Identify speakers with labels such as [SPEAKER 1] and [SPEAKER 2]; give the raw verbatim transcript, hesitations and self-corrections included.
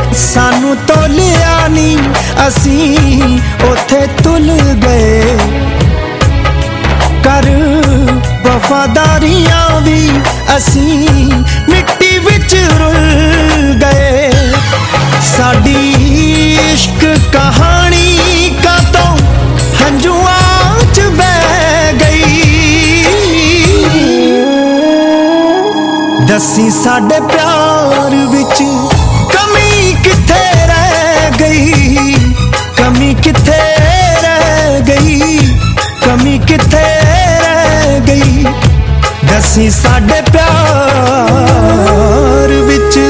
[SPEAKER 1] सानू तोलिया नी असी उथे तुल गए। कर वफादारियां भी असी मिट्टी विच रुल गए। साडी इश्क कहानी का तो हंजुआं च बह गई। दसी साडे प्यार विच कमी किथे रह गई, कमी किथे रह गई, कमी किथे रह गई। दसी साडे प्यार विच